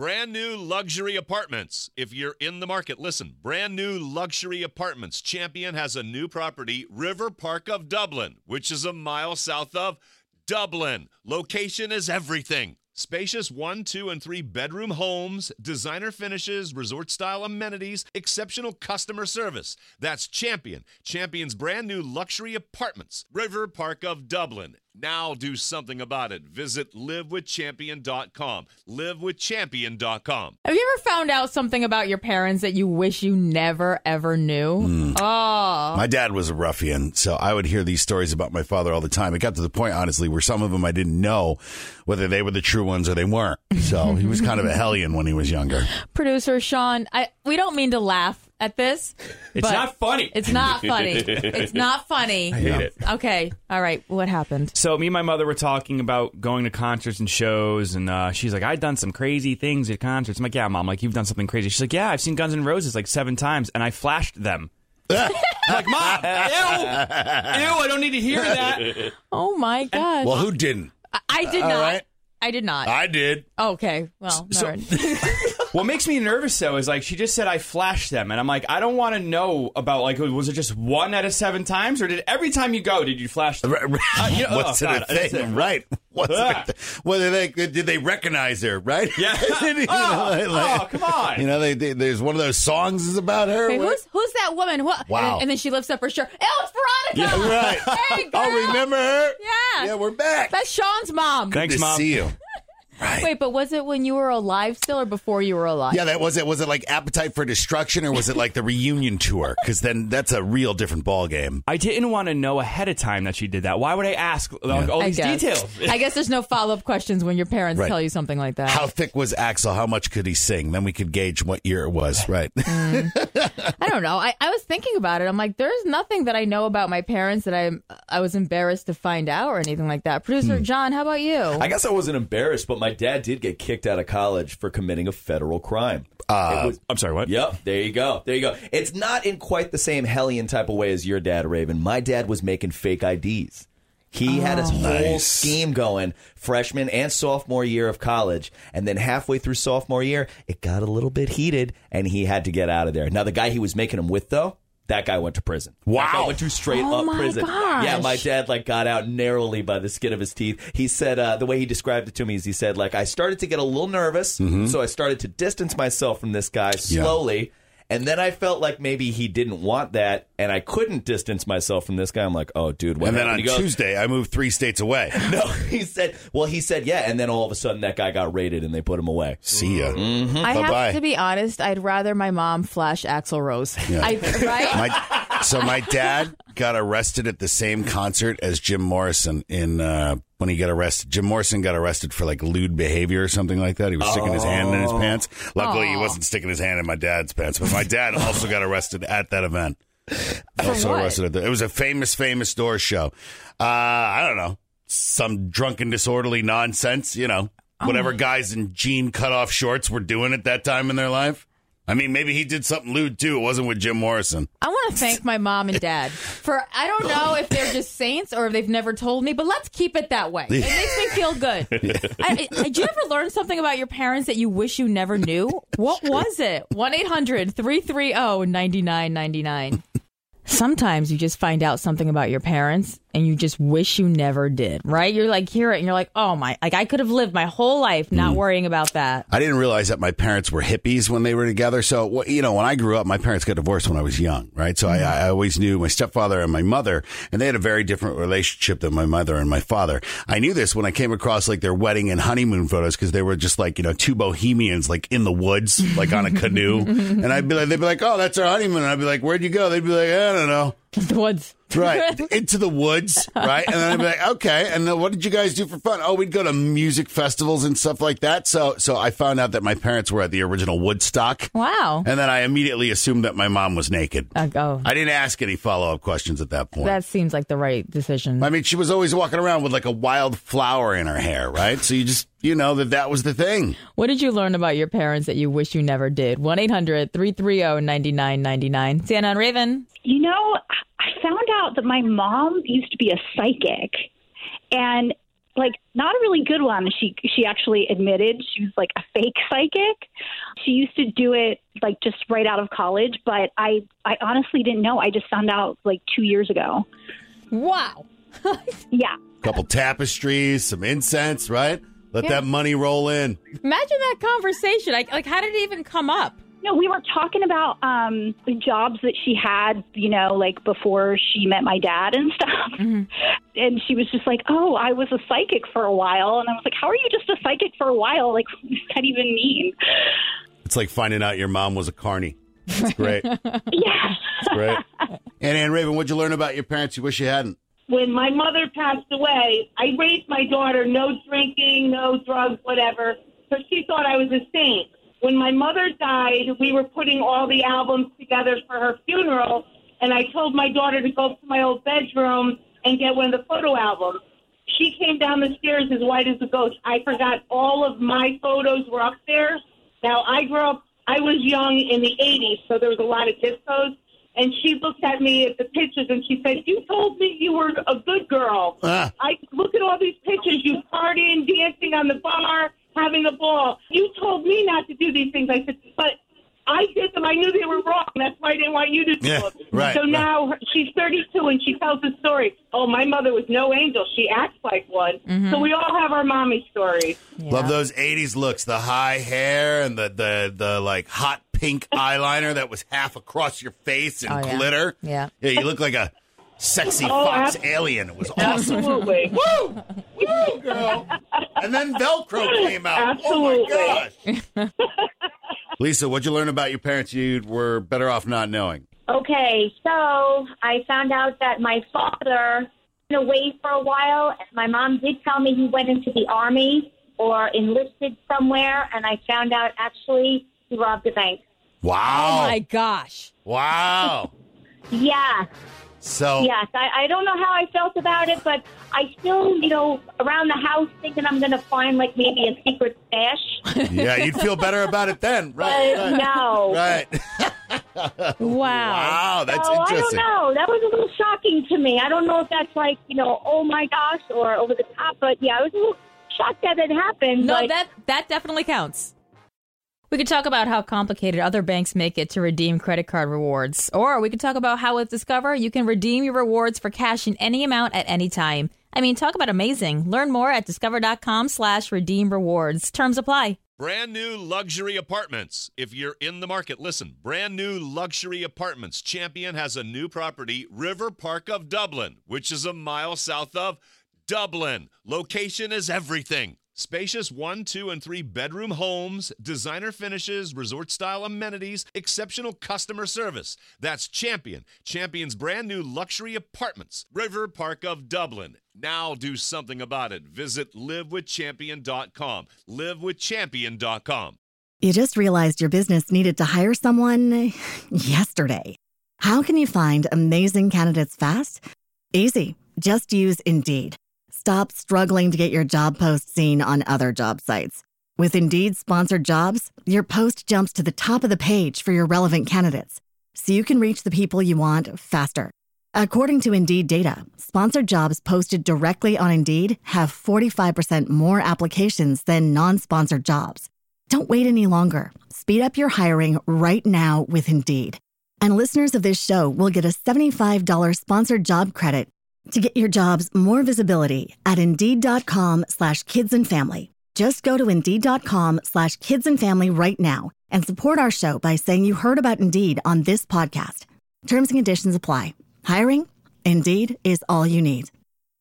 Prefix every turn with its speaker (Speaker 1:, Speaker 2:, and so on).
Speaker 1: Brand new luxury apartments. If you're in the market, listen. Brand new luxury apartments. Champion has a new property, River Park of Dublin, which is a mile south of Dublin. Location is everything. Spacious 1, 2, and 3 bedroom homes, designer finishes, resort-style amenities, exceptional customer service. That's Champion. Champion's brand new luxury apartments. River Park of Dublin. Now do something about it. Visit livewithchampion.com. Livewithchampion.com.
Speaker 2: Have you ever found out something about your parents that you wish you never, ever knew? Oh.
Speaker 3: My dad was a ruffian, so I would hear these stories about my father all the time. It got to the point, honestly, where some of them I didn't know whether they were the true ones or they weren't. So he was kind of a hellion when he was younger.
Speaker 2: Producer Sean, we don't mean to laugh at this.
Speaker 4: It's not funny.
Speaker 2: It's not funny. It's not funny.
Speaker 4: I hate it.
Speaker 2: Okay. All right. What happened?
Speaker 4: So me and my mother were talking about going to concerts and shows, and she's like, I've done some crazy things at concerts. I'm like, yeah, Mom, like, you've done something crazy. She's like, yeah, I've seen Guns N' Roses like 7 times, and I flashed them. I'm like, Mom, ew, I don't need to hear that.
Speaker 2: Oh, my gosh.
Speaker 3: Well, who didn't?
Speaker 2: I did not.
Speaker 3: Right.
Speaker 2: I did not.
Speaker 3: I did.
Speaker 2: Okay. Well, all right.
Speaker 4: What makes me nervous, though, is like she just said I flashed them. And I'm like, I don't want to know about, like, was it just 1 out of 7 times? Or did every time you go, did you flash them?
Speaker 3: What's it a thing? Right. Did they recognize her, right?
Speaker 4: Yeah. Come on.
Speaker 3: You know, there's one of those songs is about her.
Speaker 2: Wait, who's that woman? What?
Speaker 3: Wow.
Speaker 2: And then she lifts up her shirt. Oh, it's Veronica.
Speaker 3: Yeah, right.
Speaker 2: Hey, girl.
Speaker 3: Oh, remember her?
Speaker 2: Yeah.
Speaker 3: Yeah, we're back.
Speaker 2: That's Sean's mom.
Speaker 4: Thanks,
Speaker 3: Good to
Speaker 4: Mom.
Speaker 3: see you. Right.
Speaker 2: Wait, but was it when you were alive still or before you were alive?
Speaker 3: Yeah, that was it. Was it like Appetite for Destruction or was it like the reunion tour? Because then that's a real different ball game.
Speaker 4: I didn't want to know ahead of time that she did that. Why would I ask all these details?
Speaker 2: I guess there's no follow-up questions when your parents tell you something like that.
Speaker 3: How thick was Axl? How much could he sing? Then we could gauge what year it was. Right.
Speaker 2: I don't know. I was thinking about it. I'm like, there's nothing that I know about my parents that I was embarrassed to find out or anything like that. Producer John, how about you?
Speaker 5: I guess I wasn't embarrassed, but my dad did get kicked out of college for committing a federal crime.
Speaker 4: I'm sorry, what?
Speaker 5: Yep, there you go. It's not in quite the same hellion type of way as your dad, Raven. My dad was making fake IDs. He had his whole scheme going freshman and sophomore year of college. And then halfway through sophomore year, it got a little bit heated and he had to get out of there. Now, the guy he was making them with, though, that guy went to prison.
Speaker 3: Wow.
Speaker 5: That guy went to straight up prison.
Speaker 2: Gosh.
Speaker 5: Yeah, my dad got out narrowly by the skin of his teeth. He said, the way he described it to me is he said, I started to get a little nervous, so I started to distance myself from this guy slowly. And then I felt like maybe he didn't want that, and I couldn't distance myself from this guy. I'm like, oh, dude, what
Speaker 3: And then on
Speaker 5: happened?
Speaker 3: Tuesday, I moved 3 states away.
Speaker 5: No, he said, yeah, and then all of a sudden that guy got raided and they put him away.
Speaker 3: See ya.
Speaker 2: I have to be honest. I'd rather my mom flash Axl Rose.
Speaker 3: Yeah.
Speaker 2: Right?
Speaker 3: So my dad got arrested at the same concert as Jim Morrison when he got arrested. Jim Morrison got arrested for lewd behavior or something like that. He was sticking his hand in his pants. Luckily, he wasn't sticking his hand in my dad's pants, but my dad also got arrested at that event.
Speaker 2: What?
Speaker 3: It was a famous Doors show. I don't know. Some drunken, disorderly nonsense, whatever guys in jean cutoff shorts were doing at that time in their life. I mean, maybe he did something lewd, too. It wasn't with Jim Morrison. I want
Speaker 2: to thank my mom and dad for, I don't know if they're just saints or if they've never told me, but let's keep it that way. It makes me feel good. Did you ever learn something about your parents that you wish you never knew? What was it? 1-800-330-9999. Sometimes you just find out something about your parents and you just wish you never did, right? You're hear it and you're like, oh my, I could have lived my whole life not worrying about that.
Speaker 3: I didn't realize that my parents were hippies when they were together. So, when I grew up, my parents got divorced when I was young, right? So I always knew my stepfather and my mother, and they had a very different relationship than my mother and my father. I knew this when I came across their wedding and honeymoon photos because they were just two bohemians in the woods, on a canoe. And they'd be like, oh, that's our honeymoon. And I'd be like, where'd you go? They'd be like, I don't know.
Speaker 2: The woods.
Speaker 3: Right. Into the woods. Right. And then I'd be like, okay. And then what did you guys do for fun? Oh, we'd go to music festivals and stuff like that. So I found out that my parents were at the original Woodstock.
Speaker 2: Wow.
Speaker 3: And then I immediately assumed that my mom was naked. I didn't ask any follow-up questions at that point.
Speaker 2: That seems like the right decision.
Speaker 3: I mean, she was always walking around with a wild flower in her hair, right? So you just, that was the thing.
Speaker 2: What did you learn about your parents that you wish you never did? 1-800-330-9999. Sienna and Raven.
Speaker 6: I found out that my mom used to be a psychic, and like not a really good one. She actually admitted she was like a fake psychic. She used to do it like just right out of college, but I honestly didn't know. I just found out like 2 years ago.
Speaker 2: Wow.
Speaker 6: Yeah.
Speaker 3: Couple tapestries, some incense, right? Let that money roll in.
Speaker 2: Imagine that conversation. Like, how did it even come up?
Speaker 6: No, we were talking about the jobs that she had, like before she met my dad and stuff. Mm-hmm. And she was just like, oh, I was a psychic for a while. And I was like, how are you just a psychic for a while? Like, what does that even mean?
Speaker 3: It's like finding out your mom was a carny. It's great.
Speaker 6: Yeah.
Speaker 3: It's great. And Ann Raven, what'd you learn about your parents you wish you hadn't?
Speaker 7: When my mother passed away, I raised my daughter no drinking, no drugs, whatever, because she thought I was a saint. When my mother died, we were putting all the albums together for her funeral, and I told my daughter to go up to my old bedroom and get one of the photo albums. She came down the stairs as white as a ghost. I forgot all of my photos were up there. Now, I was young in the 80s, so there was a lot of discos. And she looked at me at the pictures and she said, you told me you were a good girl. I look at all these pictures, you partying, dancing on the bar, having a ball. You told me not to do these things. I said, but I did them. I knew they were wrong. That's why I didn't want you to do them.
Speaker 3: Right,
Speaker 7: so now she's 32 and she tells the story. Oh, my mother was no angel. She acts like one. Mm-hmm. So we all have our mommy stories.
Speaker 3: Yeah. Love those 80s looks, the high hair and the like hot pink eyeliner that was half across your face and glitter.
Speaker 2: Yeah.
Speaker 3: Yeah, you look like a sexy fox alien. It was awesome.
Speaker 7: Absolutely.
Speaker 3: Woo! Woo, girl. And then Velcro came out.
Speaker 7: Absolutely.
Speaker 3: Oh, my gosh. Lisa, what'd you learn about your parents you were better off not knowing?
Speaker 8: Okay, so I found out that my father went away for a while. My mom did tell me he went into the Army or enlisted somewhere, and I found out actually he robbed a bank.
Speaker 3: Wow.
Speaker 2: Oh, my gosh.
Speaker 3: Wow.
Speaker 8: Yeah.
Speaker 3: So
Speaker 8: yes, I don't know how I felt about it, but I still, around the house thinking I'm going to find like maybe a secret stash.
Speaker 3: Yeah, you'd feel better about it then, right?
Speaker 8: But no.
Speaker 3: Right.
Speaker 2: Wow.
Speaker 3: That's
Speaker 8: so
Speaker 3: interesting.
Speaker 8: I don't know. That was a little shocking to me. I don't know if that's like, oh my gosh, or over the top, but yeah, I was a little shocked that it happened.
Speaker 2: No,
Speaker 8: but
Speaker 2: that definitely counts. We could talk about how complicated other banks make it to redeem credit card rewards. Or we could talk about how with Discover, you can redeem your rewards for cash in any amount at any time. I mean, talk about amazing. Learn more at discover.com/redeem rewards. Terms apply.
Speaker 1: Brand new luxury apartments. If you're in the market, listen. Brand new luxury apartments. Champion has a new property, River Park of Dublin, which is a mile south of Dublin. Location is everything. Spacious 1, 2, and 3 bedroom homes, designer finishes, resort-style amenities, exceptional customer service. That's Champion. Champion's brand new luxury apartments, River Park of Dublin. Now do something about it. Visit livewithchampion.com. Livewithchampion.com.
Speaker 9: You just realized your business needed to hire someone yesterday. How can you find amazing candidates fast? Easy. Just use Indeed. Stop struggling to get your job post seen on other job sites. With Indeed sponsored jobs, your post jumps to the top of the page for your relevant candidates, so you can reach the people you want faster. According to Indeed data, sponsored jobs posted directly on Indeed have 45% more applications than non-sponsored jobs. Don't wait any longer. Speed up your hiring right now with Indeed. And listeners of this show will get a $75 sponsored job credit to get your jobs more visibility at Indeed.com/kidsandfamily. Just go to Indeed.com/kidsandfamily right now and support our show by saying you heard about Indeed on this podcast. Terms and conditions apply. Hiring? Indeed is all you need.